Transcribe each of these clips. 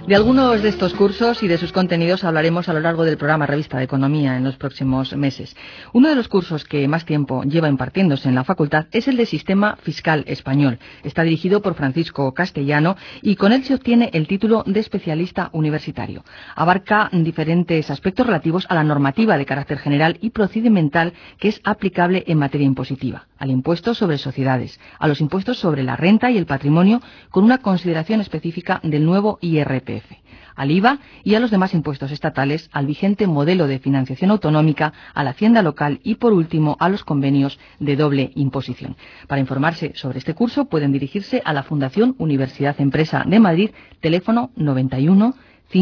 De algunos de estos cursos y de sus contenidos hablaremos a lo largo del programa Revista de Economía en los próximos meses. Uno de los cursos que más tiempo lleva impartiéndose en la facultad es el de Sistema Fiscal Español. Está dirigido por Francisco Castellano y con él se obtiene el título de especialista universitario. Abarca diferentes aspectos relativos a la normativa de carácter general y procedimental que es aplicable en materia impositiva, al impuesto sobre sociedades, a los impuestos sobre la renta y el patrimonio, con una consideración específica del nuevo IRPF, al IVA y a los demás impuestos estatales, al vigente modelo de financiación autonómica, a la hacienda local y, por último, a los convenios de doble imposición. Para informarse sobre este curso pueden dirigirse a la Fundación Universidad Empresa de Madrid, teléfono 91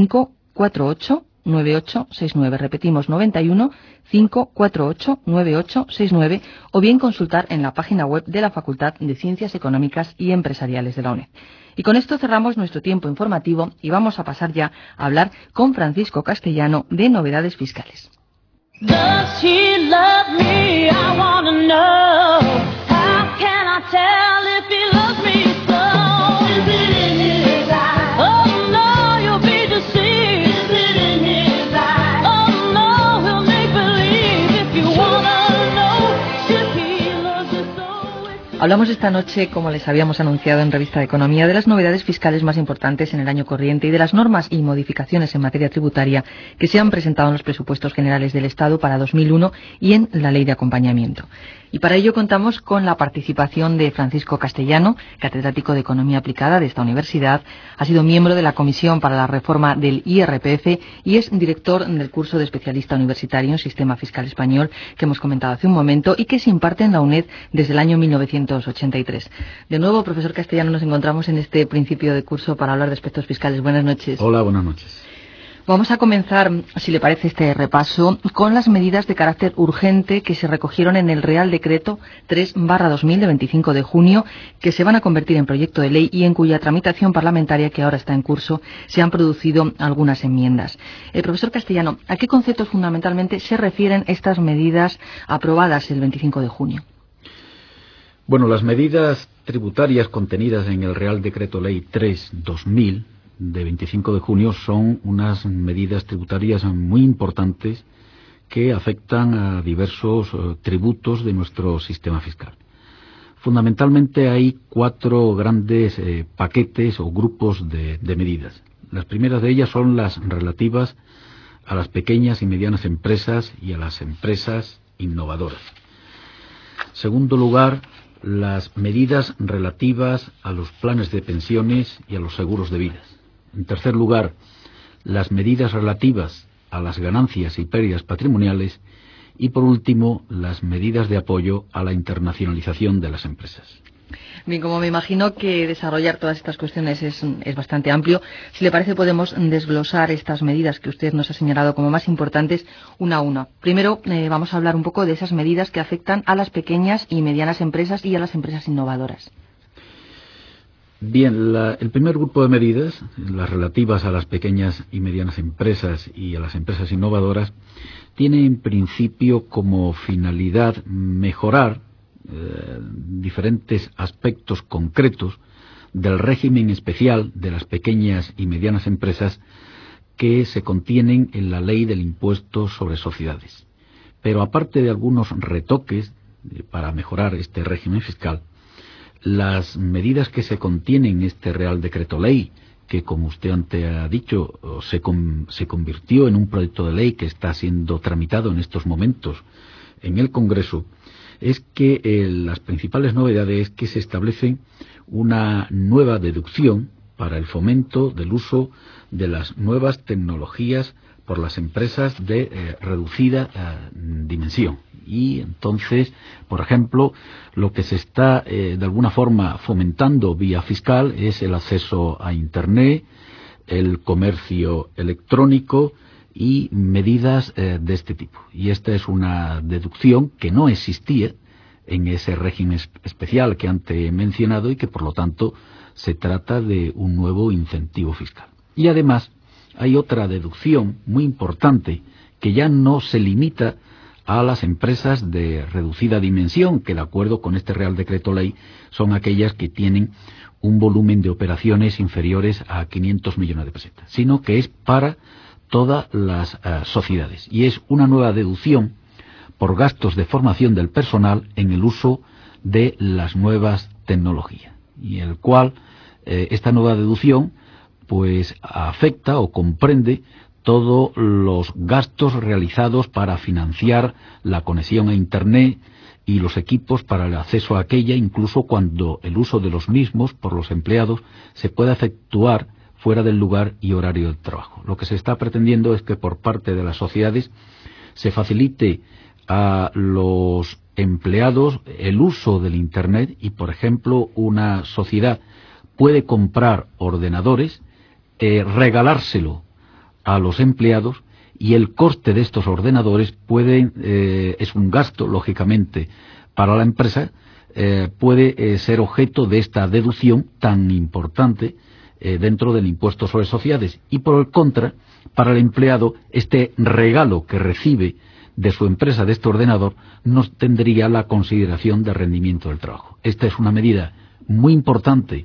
548 9869, repetimos 91 548 9869, o bien consultar en la página web de la Facultad de Ciencias Económicas y Empresariales de la UNED. Y con esto cerramos nuestro tiempo informativo y vamos a pasar ya a hablar con Francisco Castellano de novedades fiscales. Does he love me? I wanna know. How can I tell if he loves me so? Is it in his eyes? Oh no, you'll be deceived. Is it in his eyes? Oh no, he'll make believe. If you wanna know if he loves you so. Hablamos esta noche, como les habíamos anunciado en Revista de Economía, de las novedades fiscales más importantes en el año corriente y de las normas y modificaciones en materia tributaria que se han presentado en los presupuestos generales del Estado para 2001 y en la Ley de Acompañamiento. Y para ello contamos con la participación de Francisco Castellano, catedrático de Economía Aplicada de esta universidad. Ha sido miembro de la Comisión para la Reforma del IRPF y es director del curso de especialista universitario en Sistema Fiscal Español que hemos comentado hace un momento y que se imparte en la UNED desde el año 1983. De nuevo, profesor Castellano, nos encontramos en este principio de curso para hablar de aspectos fiscales. Buenas noches. Hola, buenas noches. Vamos a comenzar, si le parece, este repaso con las medidas de carácter urgente que se recogieron en el Real Decreto 3/2000 de 25 de junio, que se van a convertir en proyecto de ley y en cuya tramitación parlamentaria, que ahora está en curso, se han producido algunas enmiendas. Profesor Castellano, ¿a qué conceptos fundamentalmente se refieren estas medidas aprobadas el 25 de junio? Bueno, las medidas tributarias contenidas en el Real Decreto Ley 3/2000 de 25 de junio son unas medidas tributarias muy importantes que afectan a diversos tributos de nuestro sistema fiscal. Fundamentalmente hay 4 grandes paquetes o grupos de medidas. Las primeras de ellas son las relativas a las pequeñas y medianas empresas y a las empresas innovadoras. En segundo lugar, las medidas relativas a los planes de pensiones y a los seguros de vida. En tercer lugar, las medidas relativas a las ganancias y pérdidas patrimoniales y, por último, las medidas de apoyo a la internacionalización de las empresas. Bien, como me imagino que desarrollar todas estas cuestiones es bastante amplio, si le parece podemos desglosar estas medidas que usted nos ha señalado como más importantes una a una. Primero vamos a hablar un poco de esas medidas que afectan a las pequeñas y medianas empresas y a las empresas innovadoras. Bien, el primer grupo de medidas, las relativas a las pequeñas y medianas empresas y a las empresas innovadoras, tiene en principio como finalidad mejorar diferentes aspectos concretos del régimen especial de las pequeñas y medianas empresas que se contienen en la Ley del Impuesto sobre Sociedades. Pero aparte de algunos retoques para mejorar este régimen fiscal, las medidas que se contienen en este Real Decreto Ley, que como usted antes ha dicho, se convirtió en un proyecto de ley que está siendo tramitado en estos momentos en el Congreso, es que las principales novedades es que se establece una nueva deducción para el fomento del uso de las nuevas tecnologías por las empresas de reducida dimensión. Y entonces, por ejemplo, lo que se está de alguna forma fomentando vía fiscal es el acceso a Internet, el comercio electrónico y medidas de este tipo. Y esta es una deducción que no existía en ese régimen especial que antes he mencionado y que por lo tanto se trata de un nuevo incentivo fiscal. Y además hay otra deducción muy importante que ya no se limita a las empresas de reducida dimensión, que de acuerdo con este Real Decreto Ley son aquellas que tienen un volumen de operaciones inferiores a 500 millones de pesetas, sino que es para todas las sociedades. Y es una nueva deducción por gastos de formación del personal en el uso de las nuevas tecnologías, y el cual esta nueva deducción pues afecta o comprende todos los gastos realizados para financiar la conexión a Internet y los equipos para el acceso a aquella, incluso cuando el uso de los mismos por los empleados se pueda efectuar fuera del lugar y horario de trabajo. Lo que se está pretendiendo es que por parte de las sociedades se facilite a los empleados el uso del Internet y, por ejemplo, una sociedad puede comprar ordenadores, regalárselo a los empleados, y el coste de estos ordenadores es un gasto, lógicamente, para la empresa, puede ser objeto de esta deducción tan importante dentro del impuesto sobre sociedades. Y por el contra, para el empleado, este regalo que recibe de su empresa, de este ordenador, no tendría la consideración de rendimiento del trabajo. Esta es una medida muy importante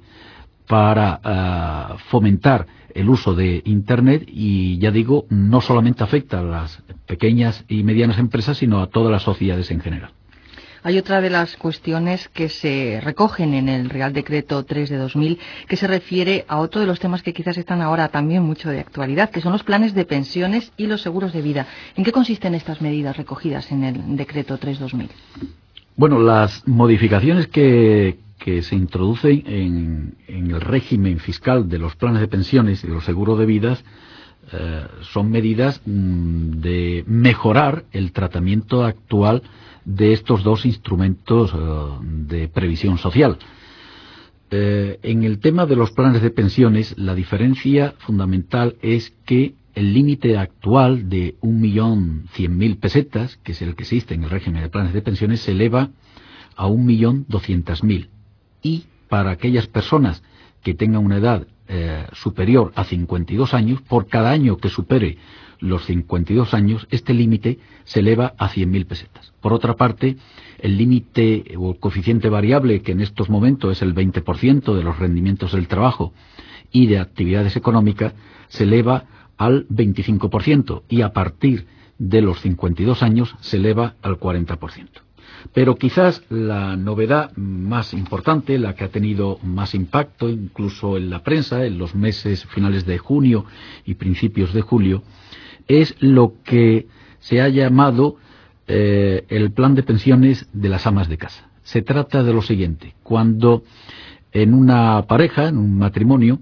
para fomentar el uso de Internet, y ya digo, no solamente afecta a las pequeñas y medianas empresas, sino a todas las sociedades en general. Hay otra de las cuestiones que se recogen en el Real Decreto 3 de 2000, que se refiere a otro de los temas que quizás están ahora también mucho de actualidad, que son los planes de pensiones y los seguros de vida. ¿En qué consisten estas medidas recogidas en el Decreto 3/2000? Bueno, las modificaciones que se introducen en el régimen fiscal de los planes de pensiones y los seguros de vidas son medidas de mejorar el tratamiento actual de estos dos instrumentos de previsión social. En el tema de los planes de pensiones, la diferencia fundamental es que el límite actual de 1.100.000 pesetas, que es el que existe en el régimen de planes de pensiones, se eleva a 1.200.000. Y para aquellas personas que tengan una edad superior a 52 años, por cada año que supere los 52 años, este límite se eleva a 100.000 pesetas. Por otra parte, el límite o el coeficiente variable, que en estos momentos es el 20% de los rendimientos del trabajo y de actividades económicas, se eleva al 25%, y a partir de los 52 años se eleva al 40%. Pero quizás la novedad más importante, la que ha tenido más impacto incluso en la prensa en los meses finales de junio y principios de julio, es lo que se ha llamado el plan de pensiones de las amas de casa. Se trata de lo siguiente: cuando en una pareja, en un matrimonio,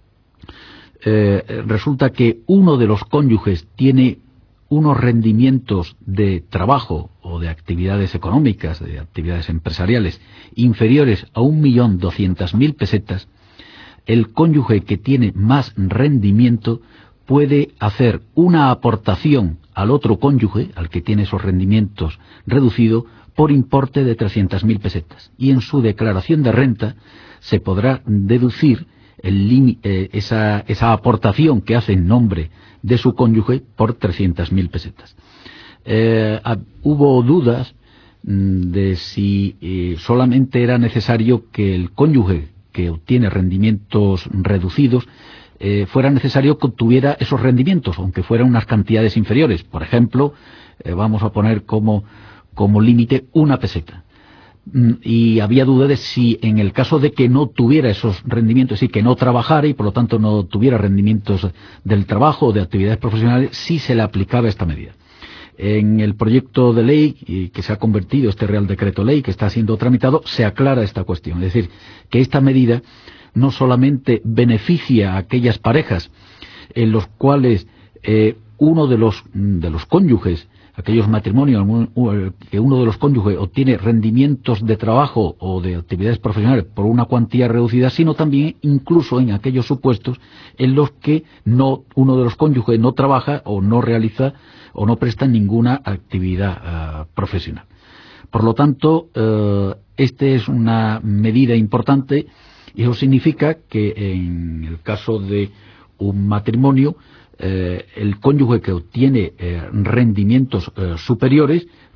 resulta que uno de los cónyuges tiene unos rendimientos de trabajo o de actividades económicas, de actividades empresariales, inferiores a 1.200.000 pesetas, el cónyuge que tiene más rendimiento puede hacer una aportación al otro cónyuge, al que tiene esos rendimientos reducidos, por importe de 300.000 pesetas. Y en su declaración de renta se podrá deducir esa aportación que hace en nombre de su cónyuge por 300.000 pesetas. Hubo dudas de si solamente era necesario que el cónyuge que obtiene rendimientos reducidos fuera necesario que obtuviera esos rendimientos, aunque fueran unas cantidades inferiores. Por ejemplo, vamos a poner como límite 1 peseta. Y había duda de si en el caso de que no tuviera esos rendimientos y que no trabajara y por lo tanto no tuviera rendimientos del trabajo o de actividades profesionales, si se le aplicaba esta medida. En el proyecto de ley que se ha convertido, este Real Decreto Ley que está siendo tramitado, se aclara esta cuestión. Es decir, que esta medida no solamente beneficia a aquellas parejas en los cuales uno de los cónyuges, aquellos matrimonios que uno de los cónyuges obtiene rendimientos de trabajo o de actividades profesionales por una cuantía reducida, sino también incluso en aquellos supuestos en los que uno de los cónyuges no trabaja o no realiza o no presta ninguna actividad profesional. Por lo tanto, esta es una medida importante, y eso significa que en el caso de un matrimonio, el cónyuge que obtiene rendimientos superiores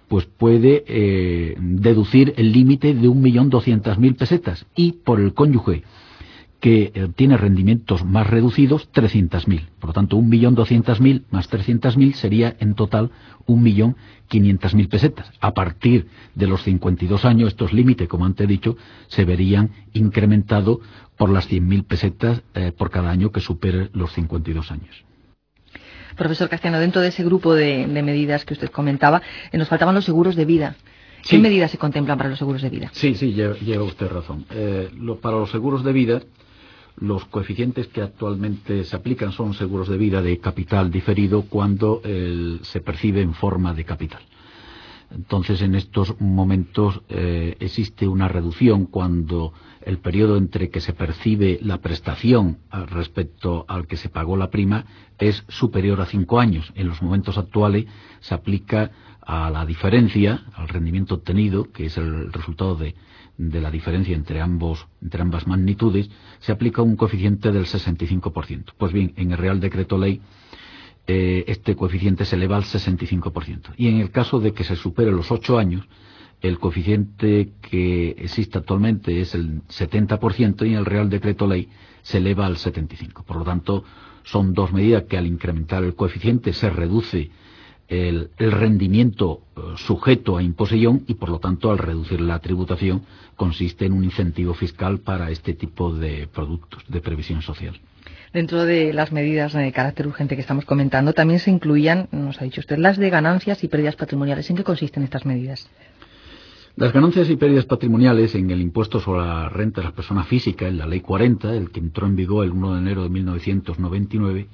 pues puede deducir el límite de 1.200.000 pesetas, y por el cónyuge que tiene rendimientos más reducidos, 300.000. Por lo tanto, 1.200.000 más 300.000 sería en total 1.500.000 pesetas. A partir de los 52 años, estos límites, como antes he dicho, se verían incrementados por las 100.000 pesetas por cada año que supere los 52 años. Profesor Castellano, dentro de ese grupo de medidas que usted comentaba, nos faltaban los seguros de vida. ¿Qué Sí. medidas se contemplan para los seguros de vida? Sí, lleva usted razón. Para los seguros de vida, los coeficientes que actualmente se aplican son seguros de vida de capital diferido cuando se percibe en forma de capital. Entonces, en estos momentos existe una reducción cuando el periodo entre que se percibe la prestación respecto al que se pagó la prima es superior a 5 años. En los momentos actuales se aplica a la diferencia, al rendimiento obtenido, que es el resultado de la diferencia entre ambas magnitudes, se aplica un coeficiente del 65%. Pues bien, en el Real Decreto Ley este coeficiente se eleva al 65%. Y en el caso de que se supere los 8 años, el coeficiente que existe actualmente es el 70% y en el Real Decreto Ley se eleva al 75%. Por lo tanto, son dos medidas que al incrementar el coeficiente se reduce el rendimiento sujeto a imposición y, por lo tanto, al reducir la tributación, consiste en un incentivo fiscal para este tipo de productos de previsión social. Dentro de las medidas de carácter urgente que estamos comentando, también se incluían, nos ha dicho usted, las de ganancias y pérdidas patrimoniales. ¿En qué consisten estas medidas? Las ganancias y pérdidas patrimoniales en el impuesto sobre la renta de las personas físicas, en la Ley 40, el que entró en vigor el 1 de enero de 1999,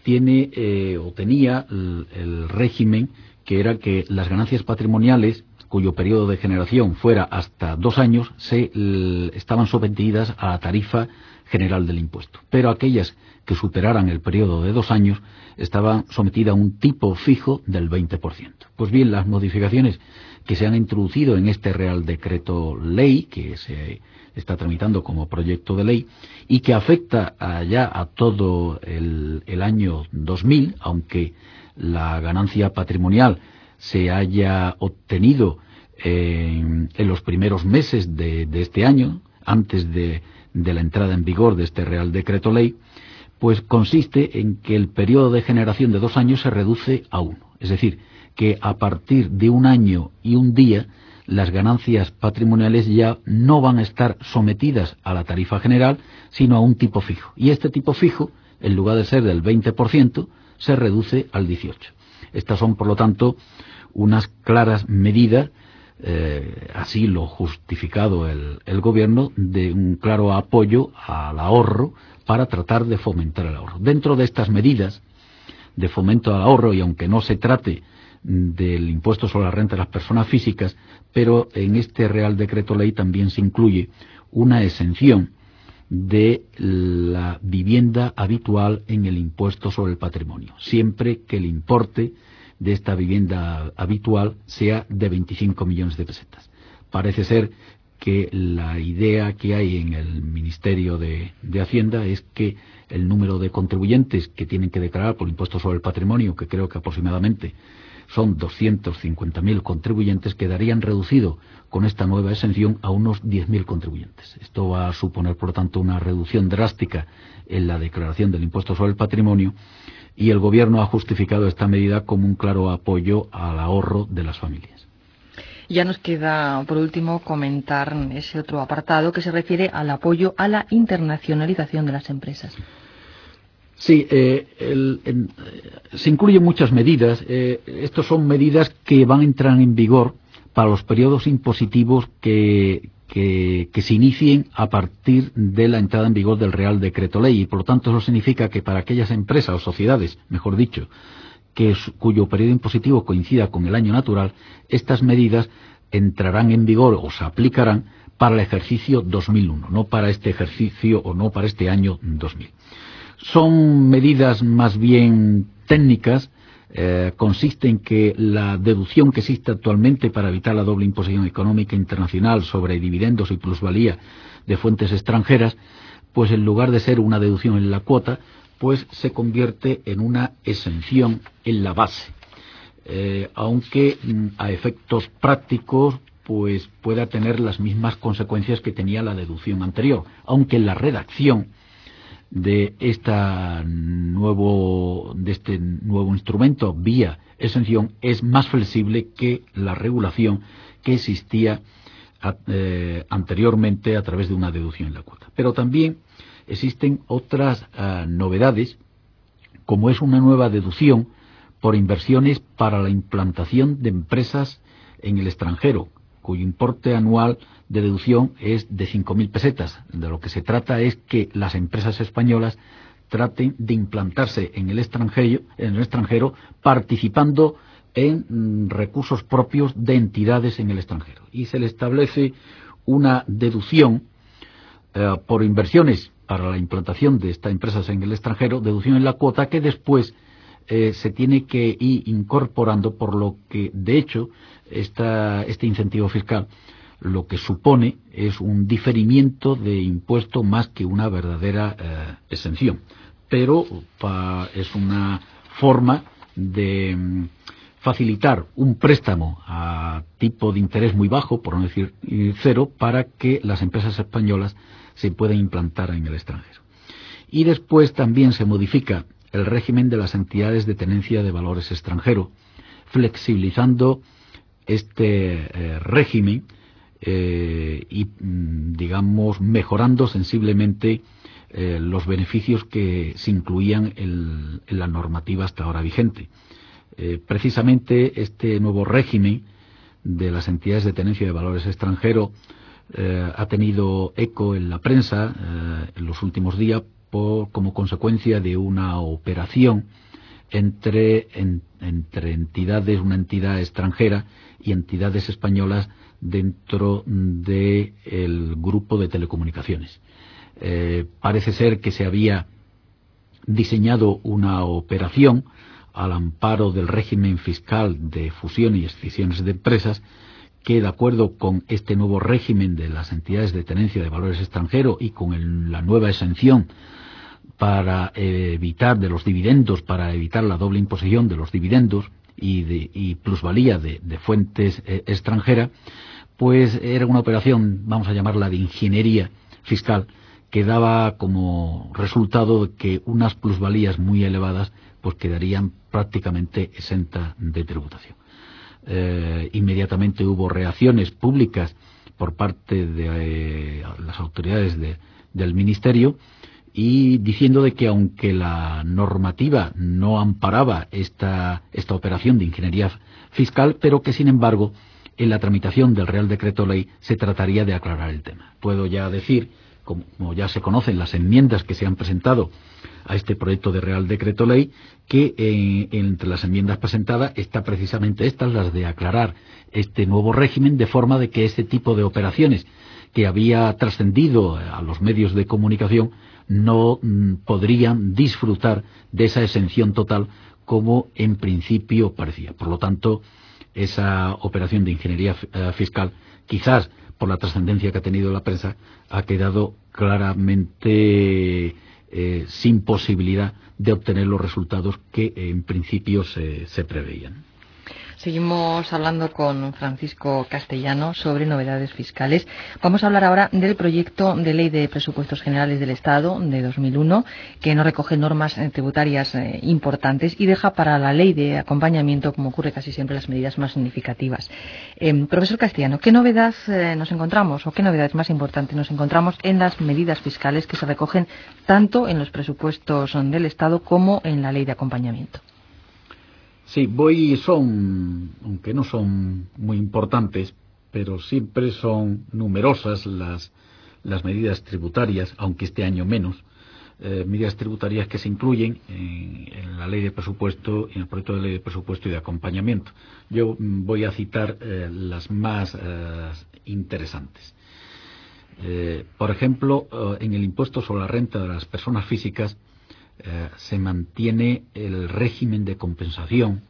tenía el régimen que era que las ganancias patrimoniales cuyo periodo de generación fuera hasta 2 años estaban sometidas a la tarifa general del impuesto, pero aquellas que superaran el periodo de 2 años estaban sometidas a un tipo fijo del 20%. Pues bien, las modificaciones que se han introducido en este Real Decreto Ley, que se está tramitando como proyecto de ley y que afecta ya a todo el año 2000, aunque la ganancia patrimonial se haya obtenido en los primeros meses de este año, antes de la entrada en vigor de este Real Decreto Ley, pues consiste en que el periodo de generación de 2 años se reduce a 1. Es decir, que a partir de 1 año y 1 día, las ganancias patrimoniales ya no van a estar sometidas a la tarifa general, sino a un tipo fijo. Y este tipo fijo, en lugar de ser del 20%, se reduce al 18%. Estas son, por lo tanto, unas claras medidas, así lo ha justificado el Gobierno, de un claro apoyo al ahorro para tratar de fomentar el ahorro. Dentro de estas medidas de fomento al ahorro, y aunque no se trate del impuesto sobre la renta de las personas físicas, pero en este Real Decreto Ley también se incluye una exención de la vivienda habitual en el impuesto sobre el patrimonio, siempre que el importe de esta vivienda habitual sea de 25 millones de pesetas. Parece ser que la idea que hay en el Ministerio de Hacienda es que el número de contribuyentes que tienen que declarar por impuesto sobre el patrimonio, que creo que aproximadamente son 250.000 contribuyentes, quedarían reducidos con esta nueva exención a unos 10.000 contribuyentes. Esto va a suponer, por lo tanto, una reducción drástica en la declaración del impuesto sobre el patrimonio, y el Gobierno ha justificado esta medida como un claro apoyo al ahorro de las familias. Ya nos queda, por último, comentar ese otro apartado que se refiere al apoyo a la internacionalización de las empresas. Sí, se incluyen muchas medidas. Estas son medidas que van a entrar en vigor para los periodos impositivos que se inicien a partir de la entrada en vigor del Real Decreto Ley, y por lo tanto eso significa que para aquellas empresas o sociedades, mejor dicho, cuyo periodo impositivo coincida con el año natural, estas medidas entrarán en vigor o se aplicarán para el ejercicio 2001, no para este ejercicio o no para este año 2000. Son medidas más bien técnicas. Consiste en que la deducción que existe actualmente para evitar la doble imposición económica internacional sobre dividendos y plusvalía de fuentes extranjeras, pues en lugar de ser una deducción en la cuota, pues se convierte en una exención en la base. aunque a efectos prácticos pues pueda tener las mismas consecuencias que tenía la deducción anterior, aunque la redacción de este nuevo instrumento vía exención es más flexible que la regulación que existía anteriormente a través de una deducción en la cuota. Pero también existen otras novedades, como es una nueva deducción por inversiones para la implantación de empresas en el extranjero, cuyo importe anual de deducción es de 5.000 pesetas. De lo que se trata es que las empresas españolas traten de implantarse en el extranjero participando en recursos propios de entidades en el extranjero. Y se le establece una deducción por inversiones para la implantación de estas empresas en el extranjero, deducción en la cuota que después se tiene que ir incorporando, por lo que de hecho este incentivo fiscal lo que supone es un diferimiento de impuesto más que una verdadera exención, pero es una forma de facilitar un préstamo a tipo de interés muy bajo, por no decir cero, para que las empresas españolas se puedan implantar en el extranjero. Y después también se modifica el régimen de las entidades de tenencia de valores extranjero, flexibilizando este régimen y, digamos, mejorando sensiblemente los beneficios que se incluían en la normativa hasta ahora vigente. Precisamente este nuevo régimen de las entidades de tenencia de valores extranjero ha tenido eco en la prensa en los últimos días como consecuencia de una operación entre entidades, una entidad extranjera y entidades españolas dentro del grupo de telecomunicaciones. Parece ser que se había diseñado una operación al amparo del régimen fiscal de fusión y escisiones de empresas que, de acuerdo con este nuevo régimen de las entidades de tenencia de valores extranjeros y con la nueva exención para evitar de los dividendos, para evitar la doble imposición de los dividendos y plusvalía de fuentes extranjeras, pues era una operación, vamos a llamarla de ingeniería fiscal, que daba como resultado que unas plusvalías muy elevadas pues quedarían prácticamente exentas de tributación. Inmediatamente hubo reacciones públicas por parte de las autoridades del Ministerio, y diciendo de que aunque la normativa no amparaba esta operación de ingeniería fiscal, pero que sin embargo en la tramitación del Real Decreto Ley se trataría de aclarar el tema. Puedo ya decir, como ya se conocen las enmiendas que se han presentado a este proyecto de Real Decreto Ley, que entre las enmiendas presentadas está precisamente estas, las de aclarar este nuevo régimen, de forma de que este tipo de operaciones que había trascendido a los medios de comunicación no podrían disfrutar de esa exención total como en principio parecía. Por lo tanto, esa operación de ingeniería fiscal, quizás por la trascendencia que ha tenido la prensa, ha quedado claramente sin posibilidad de obtener los resultados que en principio se preveían. Seguimos hablando con Francisco Castellano sobre novedades fiscales. Vamos a hablar ahora del proyecto de Ley de Presupuestos Generales del Estado de 2001, que no recoge normas tributarias importantes y deja para la ley de acompañamiento, como ocurre casi siempre, las medidas más significativas. Profesor Castellano, ¿qué novedad nos encontramos o qué novedades más importantes nos encontramos en las medidas fiscales que se recogen tanto en los presupuestos del Estado como en la ley de acompañamiento? Sí, aunque no son muy importantes, pero siempre son numerosas las medidas tributarias, aunque este año menos, medidas tributarias que se incluyen en la ley de presupuesto, en el proyecto de ley de presupuesto y de acompañamiento. Yo voy a citar las más interesantes. Por ejemplo, en el impuesto sobre la renta de las personas físicas, se mantiene el régimen de compensación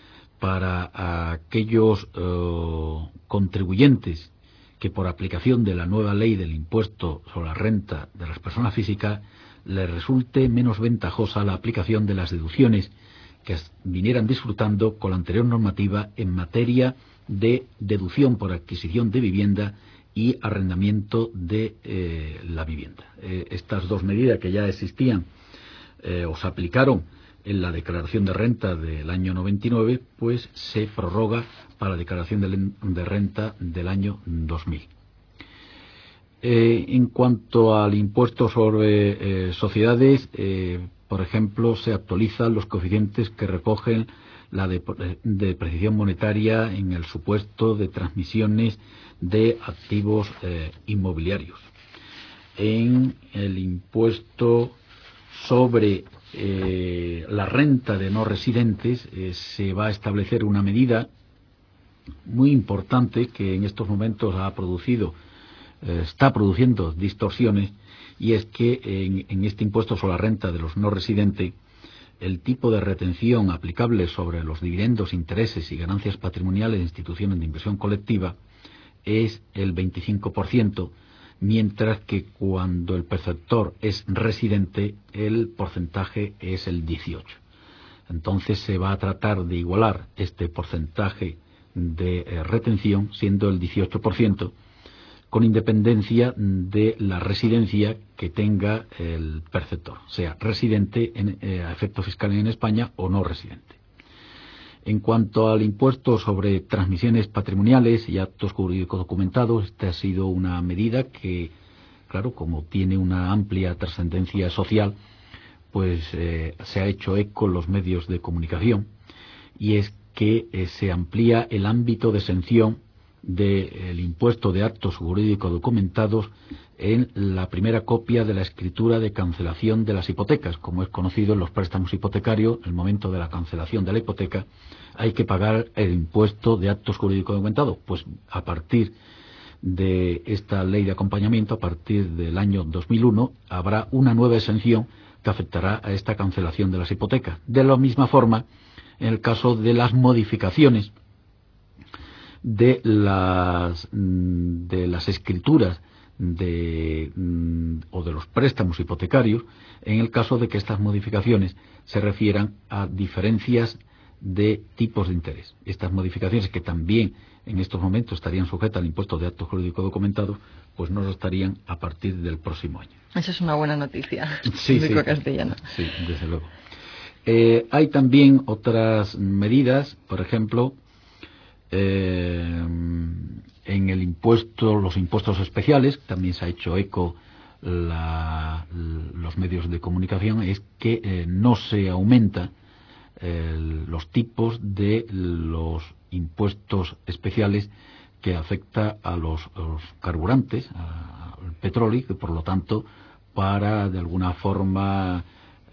para aquellos contribuyentes que por aplicación de la nueva ley del impuesto sobre la renta de las personas físicas les resulte menos ventajosa la aplicación de las deducciones que vinieran disfrutando con la anterior normativa en materia de deducción por adquisición de vivienda y arrendamiento de la vivienda. Estas dos medidas que ya existían o se aplicaron en la declaración de renta del año 99, pues se prorroga para la declaración de renta del año 2000. En cuanto al impuesto sobre sociedades, por ejemplo, se actualizan los coeficientes que recogen la depreciación monetaria en el supuesto de transmisiones de activos inmobiliarios. En el impuesto sobre la renta de no residentes se va a establecer una medida muy importante que en estos momentos está produciendo distorsiones, y es que en este impuesto sobre la renta de los no residentes, el tipo de retención aplicable sobre los dividendos, intereses y ganancias patrimoniales de instituciones de inversión colectiva es el 25%, mientras que cuando el perceptor es residente el porcentaje es el 18%. Entonces se va a tratar de igualar este porcentaje de retención, siendo el 18%, con independencia de la residencia que tenga el perceptor, sea residente a efecto fiscal en España o no residente. En cuanto al impuesto sobre transmisiones patrimoniales y actos jurídicos documentados, esta ha sido una medida que, claro, como tiene una amplia trascendencia social, pues se ha hecho eco en los medios de comunicación, y es que se amplía el ámbito de exención del impuesto de actos jurídicos documentados en la primera copia de la escritura de cancelación de las hipotecas. Como es conocido, en los préstamos hipotecarios, en el momento de la cancelación de la hipoteca, hay que pagar el impuesto de actos jurídicos documentados. Pues a partir de esta ley de acompañamiento, a partir del año 2001, habrá una nueva exención que afectará a esta cancelación de las hipotecas. De la misma forma, en el caso de las modificaciones de las escrituras o de los préstamos hipotecarios, en el caso de que estas modificaciones se refieran a diferencias de tipos de interés. Estas modificaciones, que también en estos momentos estarían sujetas al impuesto de actos jurídicos documentados, pues no lo estarían a partir del próximo año. Esa es una buena noticia. Sí, sí, castellano. Sí, desde luego. Hay también otras medidas, por ejemplo, en los impuestos especiales, también se ha hecho eco los medios de comunicación, es que no se aumenta los tipos de los impuestos especiales que afecta a los carburantes, al petróleo, y que por lo tanto, para de alguna forma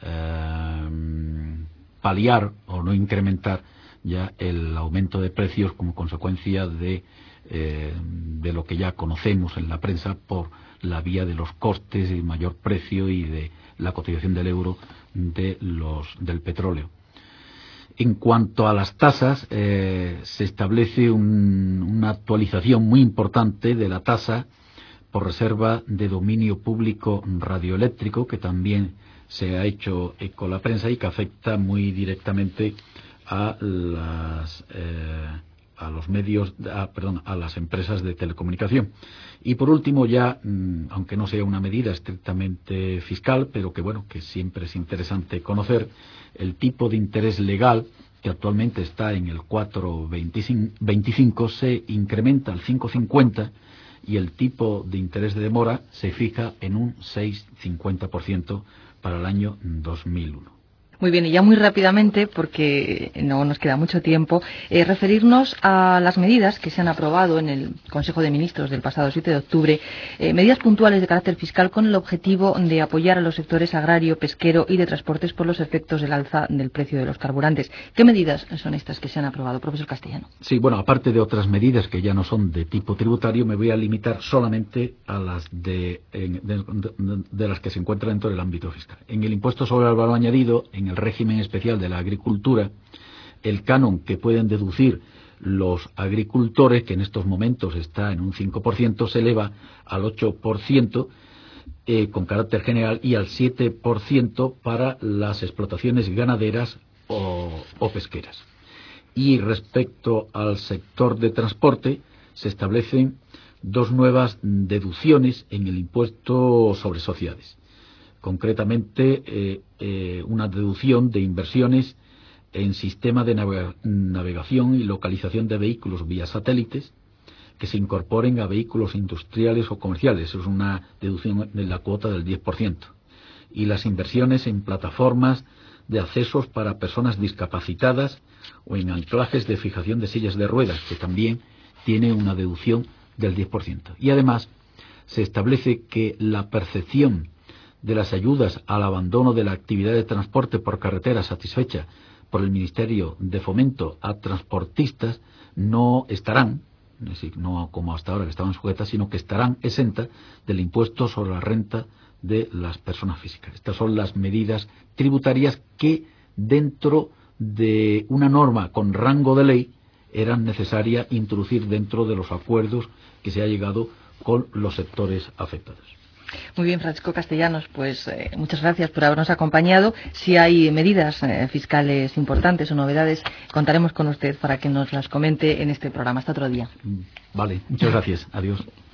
paliar o no incrementar ya el aumento de precios como consecuencia de lo que ya conocemos en la prensa por la vía de los costes y mayor precio y de la cotización del euro del petróleo. En cuanto a las tasas, se establece una actualización muy importante de la tasa por reserva de dominio público radioeléctrico, que también se ha hecho eco la prensa y que afecta muy directamente a las empresas de telecomunicación. Y por último, ya, aunque no sea una medida estrictamente fiscal, pero que siempre es interesante conocer, el tipo de interés legal, que actualmente está en el 4,25, se incrementa al 5,50, y el tipo de interés de demora se fija en un 6,50% para el año 2001. Muy bien, y ya muy rápidamente, porque no nos queda mucho tiempo, referirnos a las medidas que se han aprobado en el Consejo de Ministros del pasado 7 de octubre, medidas puntuales de carácter fiscal con el objetivo de apoyar a los sectores agrario, pesquero y de transportes por los efectos del alza del precio de los carburantes. ¿Qué medidas son estas que se han aprobado, profesor Castellano? Sí, aparte de otras medidas que ya no son de tipo tributario, me voy a limitar solamente a las de las que se encuentran dentro del ámbito fiscal. En el impuesto sobre el valor añadido, en el régimen especial de la agricultura, el canon que pueden deducir los agricultores, que en estos momentos está en un 5%, se eleva al 8% con carácter general y al 7% para las explotaciones ganaderas o pesqueras. Y respecto al sector de transporte, se establecen dos nuevas deducciones en el impuesto sobre sociedades. Concretamente, una deducción de inversiones en sistema de navegación y localización de vehículos vía satélites que se incorporen a vehículos industriales o comerciales. Es una deducción de la cuota del 10%. Y las inversiones en plataformas de accesos para personas discapacitadas o en anclajes de fijación de sillas de ruedas, que también tiene una deducción del 10%. Y además se establece que la percepción de las ayudas al abandono de la actividad de transporte por carretera satisfecha por el Ministerio de Fomento a transportistas no estarán, es decir, no como hasta ahora que estaban sujetas, sino que estarán exentas del impuesto sobre la renta de las personas físicas. Estas son las medidas tributarias que dentro de una norma con rango de ley eran necesarias introducir dentro de los acuerdos que se ha llegado con los sectores afectados. Muy bien, Francisco Castellanos, pues muchas gracias por habernos acompañado. Si hay medidas fiscales importantes o novedades, contaremos con usted para que nos las comente en este programa. Hasta otro día. Vale, muchas gracias. Adiós.